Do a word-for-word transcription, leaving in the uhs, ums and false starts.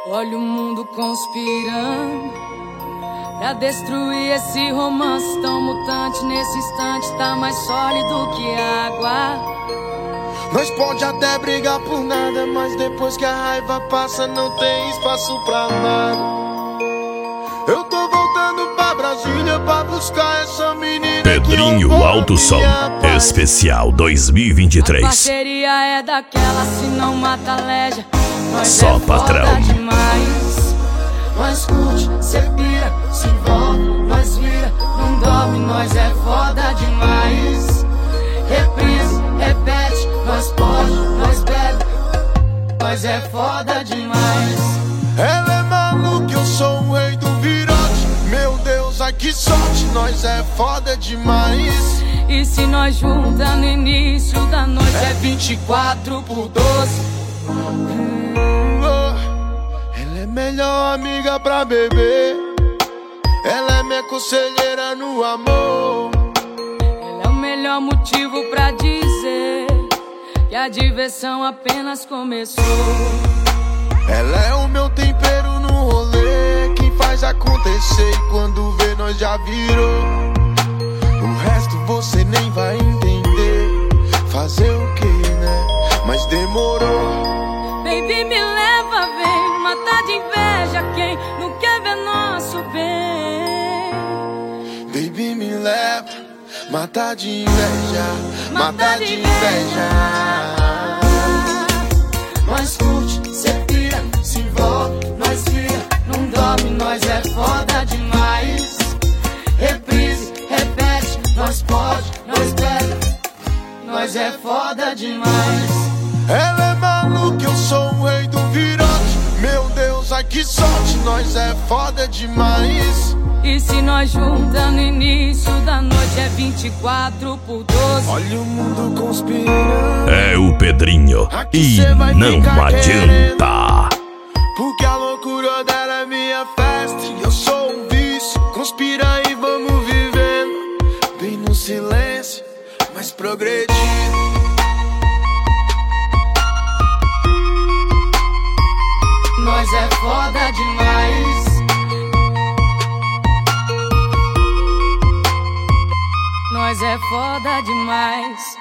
Olha o mundo conspirando pra destruir esse romance tão mutante. Nesse instante tá mais sólido que água. Nós pode até brigar por nada, mas depois que a raiva passa não tem espaço pra nada. Eu tô voltando pra Brasília pra buscar essa menina. Pedrinho Alto Som Especial dois mil e vinte e três. A parceria é daquela, se não mata a leja. Nós Só é patrão. foda demais. Nós curte, cê pira, se envolve, nós vira, não dorme, nós é foda demais. Reprise, repete, nós pode, nós bebe, nós é foda demais. Ela é maluca, eu sou o rei do virote. Meu Deus, ai que sorte, nós é foda demais. E se nós junta no início da noite é vinte e quatro por doze. hum, oh. Ela é melhor amiga pra beber. Ela é minha conselheira no amor. Ela é o melhor motivo pra dizer que a diversão apenas começou. Ela é o meu tempero no rolê, quem faz acontecer e quando vê nós já virou. O resto você nem vai entender. Fazer o que, né? Mas demorou. Baby, me leva, vem matar de inveja quem não quer ver nosso bem. Baby, me leva, matar de inveja, matar de inveja. Nós curte, cê pira, se envolve, nós vira, não dorme, nós é foda demais. Reprise, repete, nós pode, nós bebe, nós é foda demais. Ela é maluca, eu sou o rei do virote. Meu Deus, ai que sorte, nós é foda demais. E se nós junta no início da noite é vinte e quatro por doze. Olha o mundo conspirando. É o Pedrinho e não adianta. Porque a loucura dela é minha festa e eu sou um vício. Conspira e vamos vivendo, bem no silêncio, mas progredindo. Nós é foda demais. Nós é foda demais.